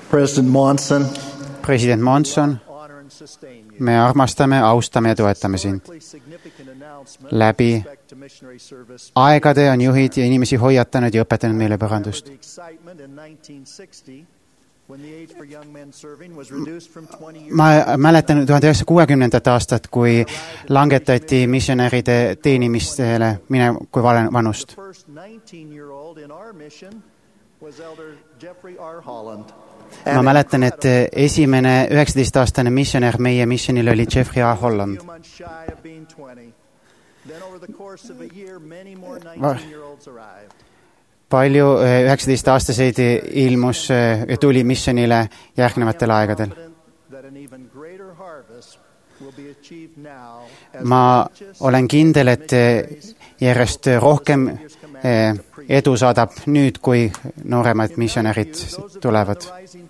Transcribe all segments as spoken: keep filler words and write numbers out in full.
President Monson, president Monson, me armastame, austame ja toetame sind. Läbi aegade on juhid ja inimesi hoiatanud ja õpetanud meile pärandust. Ma mäletan tuhande üheksasaja kuuekümnendat aastat, kui langetati missionäride teenimistele mine kui vanust. Ma mäletan, et esimene üheksateistaastane missionär meie missionil oli Jeffrey R. Holland. Palju üheksateistaastaseid ilmus ja tuli missionile järgnevatel aegadel. Ma olen kindel, et järjest rohkem edu saadab nüüd, kui nooremad missionärid tulevad.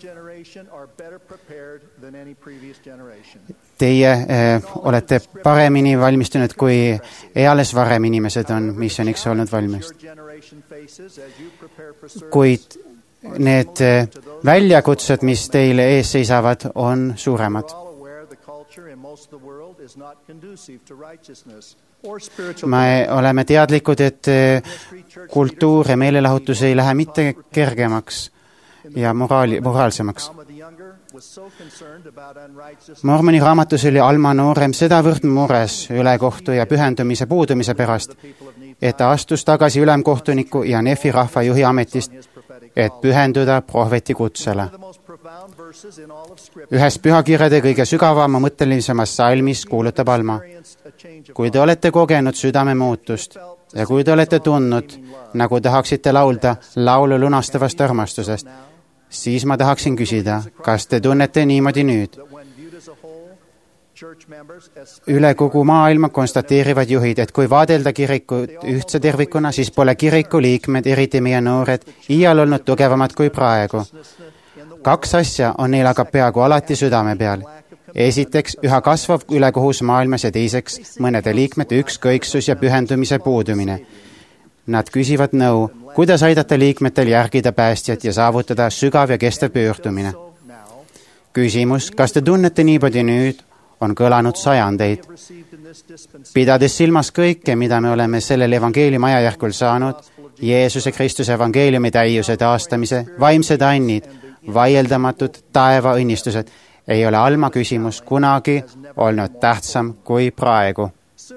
Teie eh, olete paremini valmistunud, kui eales varem inimesed on missioniks olnud valmis. Kuid need väljakutsed, mis teile ees seisavad, on suuremad. Me oleme teadlikud, et kultuur ja meelelahutus ei lähe mitte kergemaks ja moraali, moraalsemaks. Mormoni raamatus oli Alma noorem sedavõrd mures ülekohtu ja pühendumise puudumise pärast, et ta astus tagasi ülemkohtuniku ja Nefi rahvajuhi ametist, et pühenduda prohveti kutsele. Ühes pühakirjade kõige sügavama mõttelisemas salmis kuulutab Alma: kui te olete kogenud südame muutust ja kui te olete tundnud, nagu tahaksite laulda laulu lunastavast armastusest, siis ma tahaksin küsida, kas te tunnete niimoodi nüüd? Üle kogu maailma konstateerivad juhid, et kui vaadelda kirikut ühtse tervikuna, siis pole kiriku liikmed, eriti meie noored, iial olnud tugevamad kui praegu. Kaks asja on neil aga peaaegu alati südame peal. Esiteks üha kasvav ülekohus maailmas ja teiseks mõnede liikmete ükskõiksus ja pühendumise puudumine. Nad küsivad nõu, kuidas aidata liikmetel järgida päästjat ja saavutada sügav ja kestev pöördumine. Küsimus, kas te tunnete niimoodi nüüd, on kõlanud sajandeid. Pidades silmas kõike, mida me oleme sellel evangeeliumi ajajärgul saanud, Jeesuse Kristuse evangeeliumi täiuse taastamise, vaimsed annid, vaieldamatud taeva õnnistused, ei ole Alma küsimus kunagi olnud tähtsam kui praegu.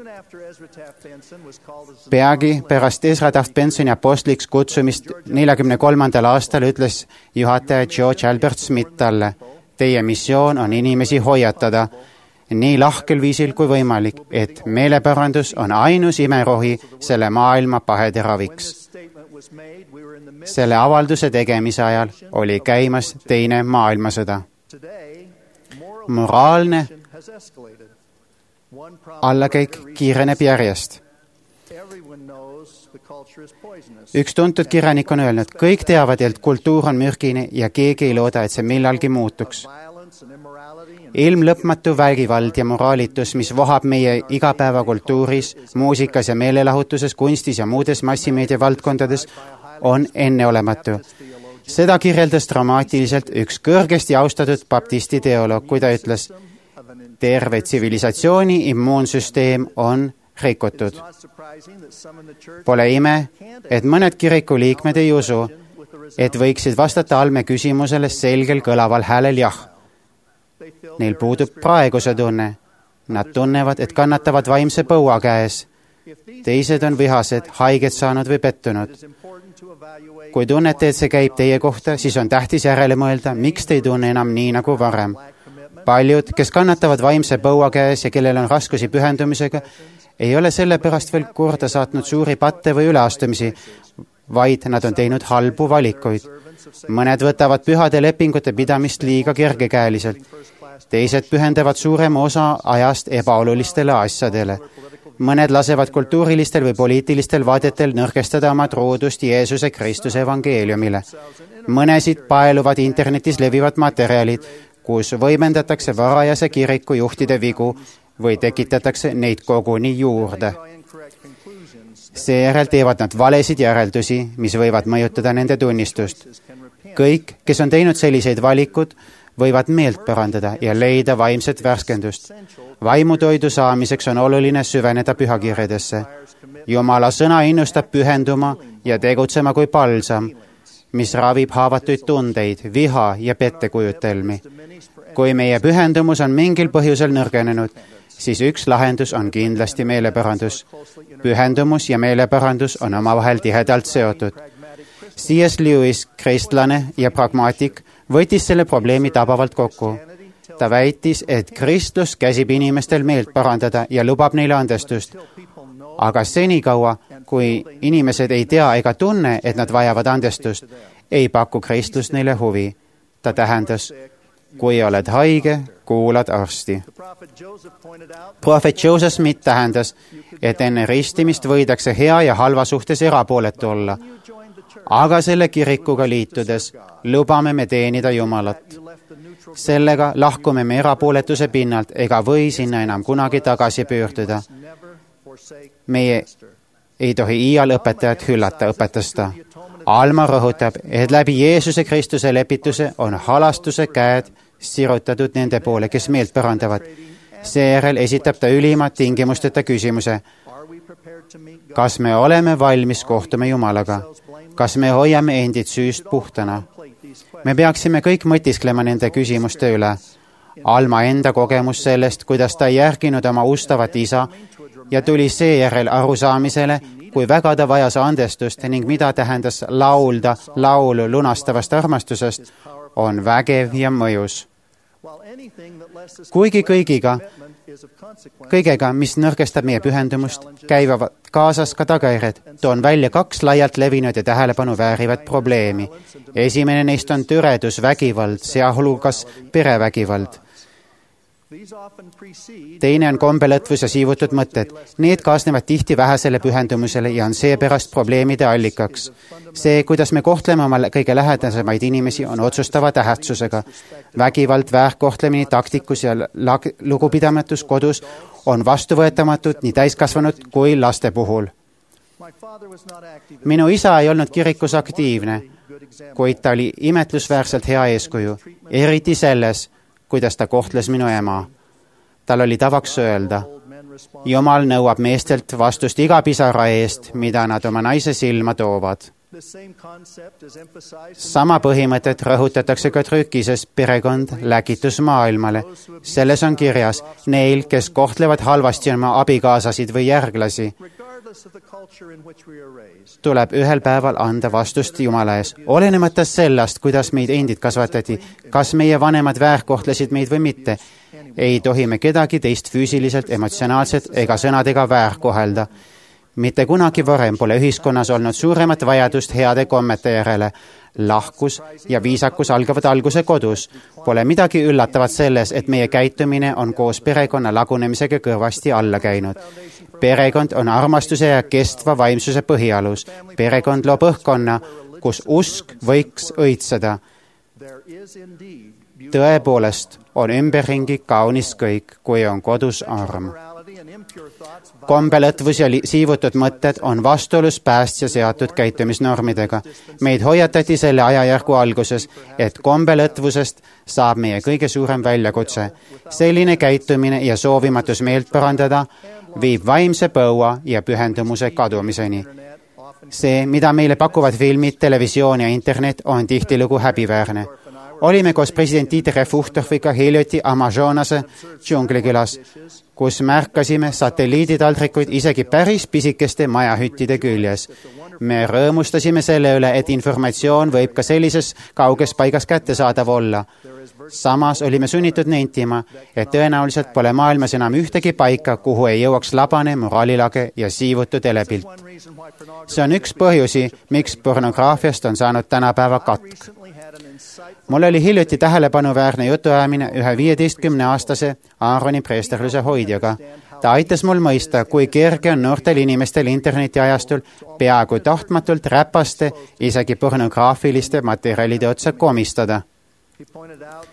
Peagi pärast Ezra Taft Bensoni apostliks kutsumist neljakümne kolmandal aastal ütles juhataja George Albert Smith talle: teie missioon on inimesi hoiatada nii lahkel viisil kui võimalik, et meelepärandus on ainus imerohi selle maailma pahede raviks. Selle avalduse tegemise ajal oli käimas teine maailmasõda. Moraalne allakäik kiireneb järjest. Üks tuntud kirjanik on öelnud, kõik teavad, et kultuur on mürgine ja keegi ei looda, et see millalgi muutuks. Ilmlõpmatu vägivald ja moraalitus, mis vohab meie igapäevakultuuris, muusikas ja meelelahutuses, kunstis ja muudes massimeedia valdkondades, on enneolematu. Seda kirjeldas dramaatiliselt üks kõrgesti austatud baptisti teoloog, kui ta ütles: terve tsivilisatsiooni immuunsüsteem on rikutud. Pole ime, et mõned kiriku liikmed ei usu, et võiksid vastata Alme küsimusele selgel kõlaval häälel jah. Neil puudub praeguse tunne. Nad tunnevad, et kannatavad vaimse põua käes. Teised on vihased, haiget saanud või pettunud. Kui tunnete, et see käib teie kohta, siis on tähtis järele mõelda, miks te ei tunne enam nii nagu varem. Paljud, kes kannatavad vaimse põua käes ja kellel on raskusi pühendumisega, ei ole selle pärast veel korda saatnud suuri patte või üleastumisi, vaid nad on teinud halbu valikuid. Mõned võtavad pühade lepingute pidamist liiga kergekäeliselt. Teised pühendavad suurema osa ajast ebaolulistele asjadele. Mõned lasevad kultuurilistel või poliitilistel vaadetel nõrgestada oma truudust Jeesuse Kristuse evangeeliumile. Mõnesid paeluvad internetis levivad materjalid, kus võimendatakse varajase kiriku juhtide vigu või tekitatakse neid koguni juurde. Seejärel teevad nad valesid järeldusi, mis võivad mõjutada nende tunnistust. kõik, kes on teinud selliseid valikud, võivad meelt parandada ja leida vaimset värskendust. Vaimutoidu saamiseks on oluline süveneda pühakirjadesse. Jumala sõna innustab pühenduma ja tegutsema kui palsam, mis ravib haavatuid tundeid, viha ja pettekujutelmi. Kui meie pühendumus on mingil põhjusel nõrgenenud, siis üks lahendus on kindlasti meeleparandus. Pühendumus ja meeleparandus on omavahel tihedalt seotud. C S Lewis, kristlane ja pragmaatik, võttis selle probleemi tabavalt kokku. Ta väitis, et Kristus käsib inimestel meelt parandada ja lubab neile andestust. Aga senikaua, kui inimesed ei tea ega tunne, et nad vajavad andestust, ei paku kristlus neile huvi. Ta tähendas, kui oled haige, kuulad arsti. Prohvet Joseph Smith tähendas, et enne ristimist võidakse hea ja halva suhtes erapooletu olla. Aga selle kirikuga liitudes lubame me teenida Jumalat. Sellega lahkume me erapooletuse pinnalt ega või sinna enam kunagi tagasi pöörduda. Meie ei tohi iial õpetajat hüllata, õpetas ta. Alma rõhutab, et läbi Jeesuse Kristuse lepituse on halastuse käed sirutatud nende poole, kes meelt parandavad. Seejärel esitab ta ülima tingimusteta küsimuse. Kas me oleme valmis kohtuma Jumalaga? Kas me hoiame endid süüst puhtana? Me peaksime kõik mõtisklema nende küsimuste üle. Alma enda kogemus sellest, kuidas ta ei järginud oma ustavat isa ja tuli seejärel arusaamisele, kui väga ta vajas andestust ning mida tähendas laulda laulu lunastavast armastusest, on vägev ja mõjus. Kuigi kõigiga, kõigega, mis nõrgestab meie pühendumust, käivad kaasas ka tagajärjed, toon välja kaks laialt levinud ja tähelepanu väärivat probleemi. Esimene neist on tõredus, vägivald, seahulgas perevägivald. Teine on kombelõtvus ja siivutud mõtted. Need kaasnevad tihti vähesele pühendumusele ja on seepärast probleemide allikaks. See, kuidas me kohtleme oma kõige lähedasemaid inimesi, on otsustava tähtsusega. Vägivald, väärkohtlemine, taktikus ja lugupidamatus kodus on vastuvõetamatud nii täiskasvanud kui laste puhul. Minu isa ei olnud kirikus aktiivne, kuid ta oli imetlusväärselt hea eeskuju, eriti selles, kuidas ta kohtles minu ema. Tal oli tavaks öelda, Jumal nõuab meestelt vastust iga pisara eest, mida nad oma naise silma toovad. Sama põhimõtet rõhutatakse ka trükises Perekond läkitus maailmale. Selles on kirjas, neil, kes kohtlevad halvasti oma abikaasasid või järglasi, tuleb ühel päeval anda vastust Jumala ees. Olenemata sellest, kuidas meid endid kasvatati, kas meie vanemad väärkohtlesid meid või mitte, ei tohi me kedagi teist füüsiliselt, emotsionaalselt ega sõnadega väärkohelda. Mitte kunagi varem pole ühiskonnas olnud suuremat vajadust heade kommete järele. Lahkus ja viisakus algavad alguse kodus. Pole midagi üllatavat selles, et meie käitumine on koos perekonna lagunemisega kõvasti alla käinud. Perekond on armastuse ja kestva vaimsuse põhialus. Perekond loob õhkkonna, kus usk võiks õitseda. Tõepoolest on ümberringi kaunis kõik, kui on kodus arm. Kombelõtvus ja siivutud mõtted on vastuolus päästja seatud käitumisnormidega. Meid hoiatati selle ajajärgu alguses, et kombelõtvusest saab meie kõige suurem väljakutse. Selline käitumine ja soovimatus meelt parandada viib vaimse põua ja pühendumuse kadumiseni. See, mida meile pakuvad filmid, televisioon ja internet, on tihtilugu häbiväärne. Olime koos president Dieter F. Uchtdorfiga hiljuti Amazonase džunglikülas, kus märkasime satelliiditaldrikuid isegi päris pisikeste majahüttide küljes. Me rõõmustasime selle üle, et informatsioon võib ka sellises kauges paigas kättesaadav olla. Samas olime sunnitud nentima, et tõenäoliselt pole maailmas enam ühtegi paika, kuhu ei jõuaks labane, moraalilage ja siivutu telepilt. See on üks põhjusi, miks pornograafiast on saanud tänapäeva katk. Mul oli hiljuti tähelepanuväärne jutuajamine ühe viieteistkümneaastase Aaroni preesterluse hoidjaga. Ta aitas mul mõista, kui kerge on noortel inimestel internetiajastul peaaegu tahtmatult räpaste, isegi pornograafiliste materjalide otsa komistada.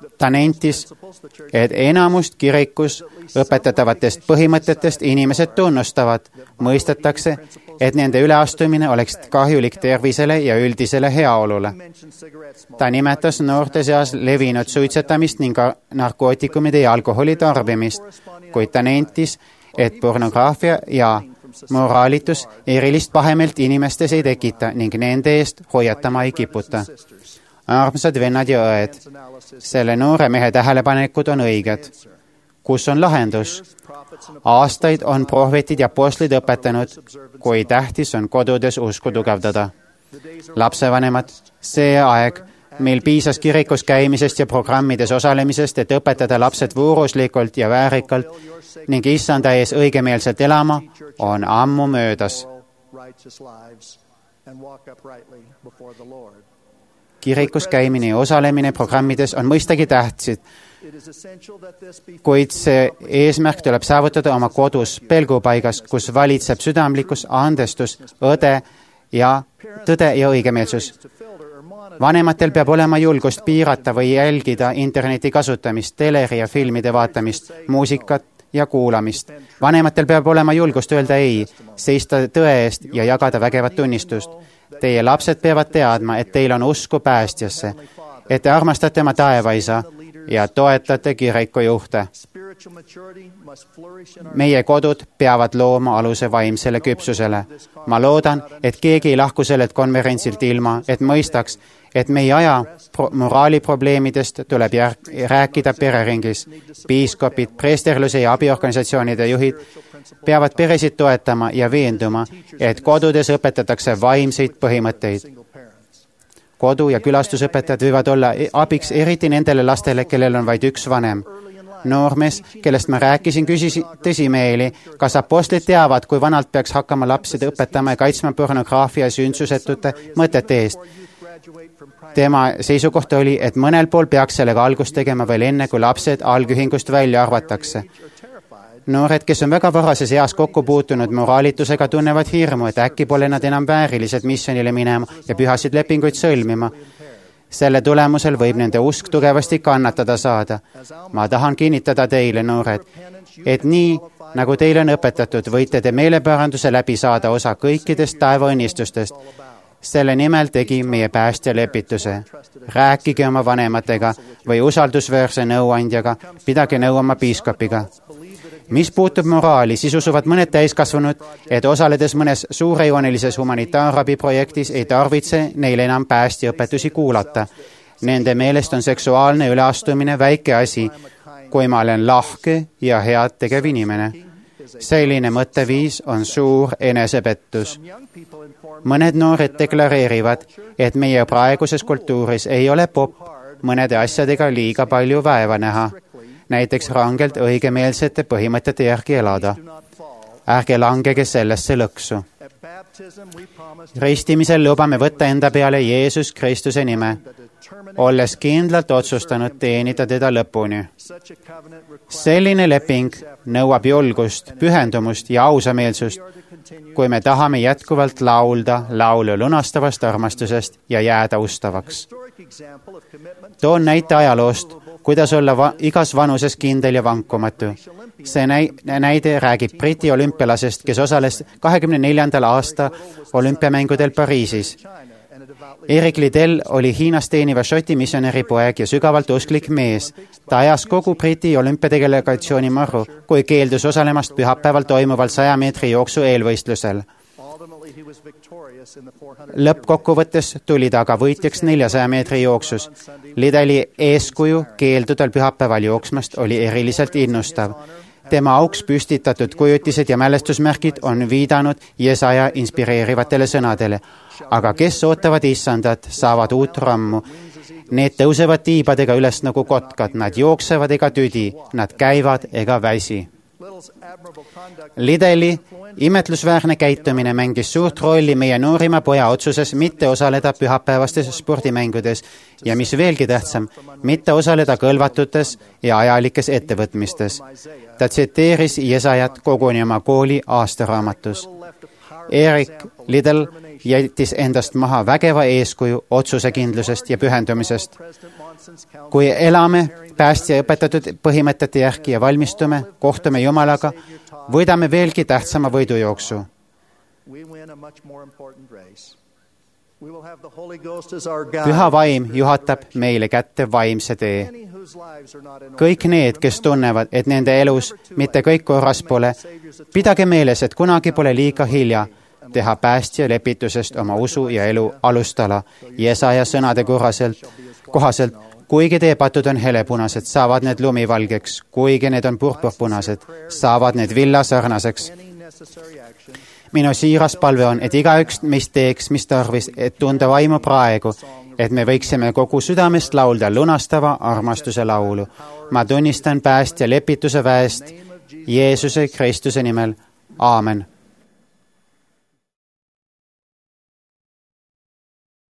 ta nentis, et enamust kirikus õpetatavatest põhimõtetest inimesed tunnustavad, mõistetakse, et nende üleastumine oleks kahjulik tervisele ja üldisele heaolule. Ta nimetas noorte seas levinud suitsetamist ning narkootikumide ja alkoholi tarbimist, kuid ta nentis, et pornograafia ja moraalitus erilist pahemeelt inimestes ei tekita ning nende eest hoiatama ei kiputa. Armsad vennad ja õed, selle noore mehe tähelepanekud on õiged. Kus on lahendus? Aastaid on prohvetid ja apostlid õpetanud, kui tähtis on kodudes usku tugevdada. Lapsevanemad, see aeg, meil piisas kirikus käimisest ja programmides osalemisest, et õpetada lapsed vooruslikult ja väärikalt ning issanda ees õigemeelselt elama, on ammu möödas. Kirikus käimine ja osalemine programmides on mõistagi tähtsid, kuid see eesmärk tuleb saavutada oma kodus, pelgupaigas, kus valitseb südamlikkus, andestus, õde ja tõde ja õigemeelsus. Vanematel peab olema julgust piirata või jälgida interneti kasutamist, teleri ja filmide vaatamist, muusikat ja kuulamist. Vanematel peab olema julgust öelda ei, seista tõe eest ja jagada vägevat tunnistust. Teie lapsed peavad teadma, et teil on usku päästjasse, et te armastate oma taevaisa ja toetate kiriku juhte. Meie kodud peavad looma aluse vaimsele küpsusele. Ma loodan, et keegi ei lahku sellelt konverentsilt ilma, et mõistaks, et meie aja pro- moraaliprobleemidest tuleb järg- rääkida pereringis. Piiskopid, preesterluse ja abiorganisatsioonide juhid peavad peresid toetama ja veenduma, et kodudes õpetatakse vaimseid põhimõtteid. Kodu- ja külastusõpetajad võivad olla abiks eriti nendele lastele, kellel on vaid üks vanem. Noormees, kellest ma rääkisin, küsis tõsimeeli, kas apostlid teavad, kui vanalt peaks hakkama lapsed õpetama ja kaitsma pornograafia ja sündsusetute mõtete eest. Tema seisukoht oli, et mõnel pool peaks sellega algust tegema veel enne, kui lapsed algühingust välja arvatakse. Noored, kes on väga varases eas kokku puutunud moraalitusega, tunnevad hirmu, et äkki pole nad enam väärilised missionile minema ja pühasid lepinguid sõlmima. Selle tulemusel võib nende usk tugevasti kannatada saada. Ma tahan kinnitada teile, noored, et nii, nagu teile on õpetatud, võite te meeleparanduse läbi saada osa kõikidest taevaõnnistustest. Selle nimel tegi meie päästja lepituse. Rääkige oma vanematega või usaldusväärse nõuandjaga, pidage nõu oma piiskopiga. Mis puutub moraali, siis usuvad mõned täiskasvanud, et osaledes mõnes suurejoonelises humanitaarabiprojektis ei tarvitse neil enam päästjaõpetusi kuulata. Nende meelest on seksuaalne üleastumine väike asi, kui ma olen lahke ja head tegev inimene. Selline mõtteviis on suur enesepettus. Mõned noored deklareerivad, et meie praeguses kultuuris ei ole popp mõnede asjadega liiga palju vaeva näha. Näiteks rangelt õigemeelsete põhimõtete järgi elada. Ärge langege sellesse lõksu. Ristimisel lubame võtta enda peale Jeesus Kristuse nime, olles kindlalt otsustanud teenida teda lõpuni. Selline leping nõuab julgust, pühendumust ja ausameelsust, kui me tahame jätkuvalt laulda laulu lunastavast armastusest ja jääda ustavaks. Toon näite ajaloost, kuidas olla va- igas vanuses kindel ja vankumatu. See näi- näide räägib Briti olümpialasest, kes osales kahekümne neljandal aasta olümpiamängudel Pariisis. Erik Liddell oli Hiinas teeniva Šoti missionäri poeg ja sügavalt usklik mees. Ta ajas kogu Briti olümpiadelegatsiooni marru, kui keeldus osalemast pühapäeval toimuval saja meetri jooksu eelvõistlusel. Lõppkokkuvõttes tuli ta aga võitjaks neljasaja meetri jooksus. Liddelli eeskuju keeldudel pühapäeval jooksmast oli eriliselt innustav. Tema auks püstitatud kujutised ja mälestusmärgid on viidanud Jesaja inspireerivatele sõnadele. Aga kes ootavad issandat, saavad uut rammu. Need tõusevad tiibadega üles nagu kotkad, nad jooksevad ega tüdi, nad käivad ega väsi. Liddelli imetlusväärne käitumine mängis suurt rolli meie noorima poja otsuses mitte osaleda pühapäevastes spordimängudes ja mis veelgi tähtsam, mitte osaleda kõlvatutes ja ajalikes ettevõtmistes. Ta tsiteeris Jesajat koguni oma kooli aastaraamatus. Erik Liddell jättis endast maha vägeva eeskuju otsusekindlusest ja pühendumisest. Kui elame päästja õpetatud põhimõtete järgi ja valmistume, kohtume Jumalaga, võidame veelgi tähtsama võidujooksu. Püha vaim juhatab meile kätte vaimse tee. Kõik need, kes tunnevad, et nende elus mitte kõik korras pole, pidage meeles, et kunagi pole liiga hilja teha päästja lepitusest oma usu ja elu alustala. Jesaja sõnade kohaselt, kohaselt, kuigi teie patud on helepunased, saavad need lumivalgeks, kuigi need on purpurpunased, saavad need villa sarnaseks. Minu siiras palve on, et igaüks meist teeks, mis tarvis, et tunda vaimu praegu, et me võiksime kogu südamest laulda lunastava armastuse laulu. Ma tunnistan päästja lepituse väest Jeesuse Kristuse nimel. Aamen.